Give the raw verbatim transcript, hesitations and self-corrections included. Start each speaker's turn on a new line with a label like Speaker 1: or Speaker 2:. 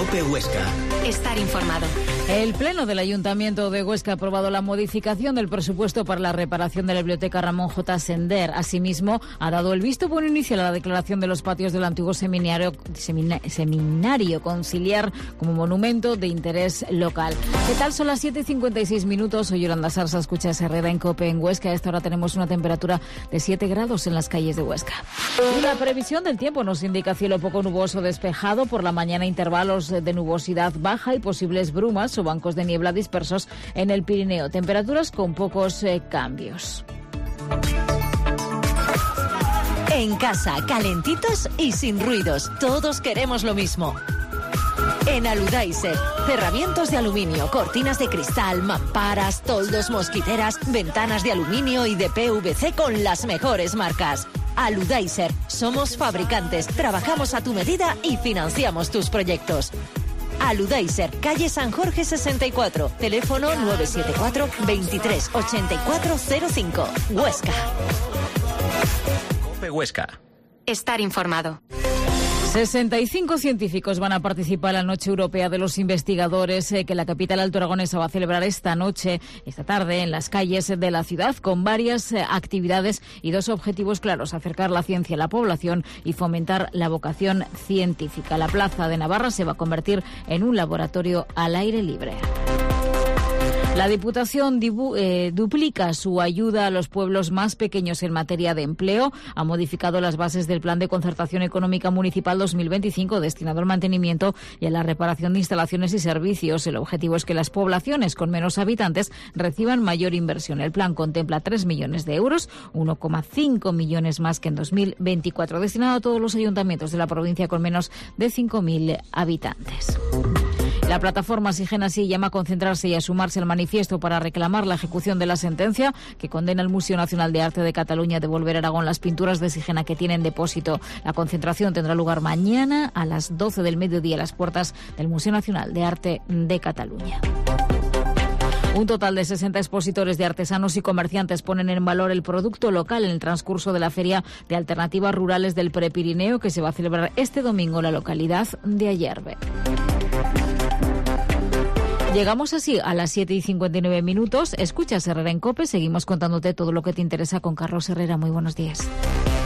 Speaker 1: COPE Huesca.
Speaker 2: Estar informado.
Speaker 3: El Pleno del Ayuntamiento de Huesca ha aprobado la modificación del presupuesto para la reparación de la biblioteca Ramón J. Sender. Asimismo, ha dado el visto bueno inicial a la declaración de los patios del antiguo seminario, semina, seminario conciliar como monumento de interés local. ¿Qué tal? Son las siete y cincuenta y seis minutos. Soy Yolanda Sarsa, escucha Herrera en COPE en Huesca. A esta hora tenemos una temperatura de siete grados en las calles de Huesca. Y la previsión del tiempo nos indica cielo poco nuboso despejado. Por la mañana intervalos de nubosidad baja y posibles brumas o bancos de niebla dispersos en el Pirineo. Temperaturas con pocos eh, cambios.
Speaker 4: En casa, calentitos y sin ruidos. Todos queremos lo mismo. En Aludaiser, cerramientos de aluminio, cortinas de cristal, mamparas, toldos, mosquiteras, ventanas de aluminio y de P V C con las mejores marcas. Aludaiser, somos fabricantes, trabajamos a tu medida y financiamos tus proyectos. Aludaiser, calle San Jorge sesenta y cuatro, teléfono nueve siete cuatro, veintitrés ochenta y cuatro cero cinco, Huesca.
Speaker 1: COPE Huesca.
Speaker 2: Estar informado.
Speaker 3: sesenta y cinco científicos van a participar en la Noche Europea de los Investigadores eh, que la capital altoaragonesa va a celebrar esta noche, esta tarde, en las calles de la ciudad, con varias eh, actividades y dos objetivos claros: acercar la ciencia a la población y fomentar la vocación científica. La Plaza de Navarra se va a convertir en un laboratorio al aire libre. La Diputación dibu, eh, duplica su ayuda a los pueblos más pequeños en materia de empleo. Ha modificado las bases del Plan de Concertación Económica Municipal dos mil veinticinco destinado al mantenimiento y a la reparación de instalaciones y servicios. El objetivo es que las poblaciones con menos habitantes reciban mayor inversión. El plan contempla tres millones de euros, uno coma cinco millones más que en dos mil veinticuatro, destinado a todos los ayuntamientos de la provincia con menos de cinco mil habitantes. La plataforma Sigena Sí llama a concentrarse y a sumarse al manifiesto para reclamar la ejecución de la sentencia que condena al Museo Nacional de Arte de Cataluña a devolver a Aragón las pinturas de Sigena que tienen depósito. La concentración tendrá lugar mañana a las doce del mediodía a las puertas del Museo Nacional de Arte de Cataluña. Un total de sesenta expositores de artesanos y comerciantes ponen en valor el producto local en el transcurso de la Feria de Alternativas Rurales del Prepirineo, que se va a celebrar este domingo en la localidad de Ayerbe. Llegamos así a las siete y cincuenta y nueve minutos. Escuchas Herrera en COPE. Seguimos contándote todo lo que te interesa con Carlos Herrera. Muy buenos días.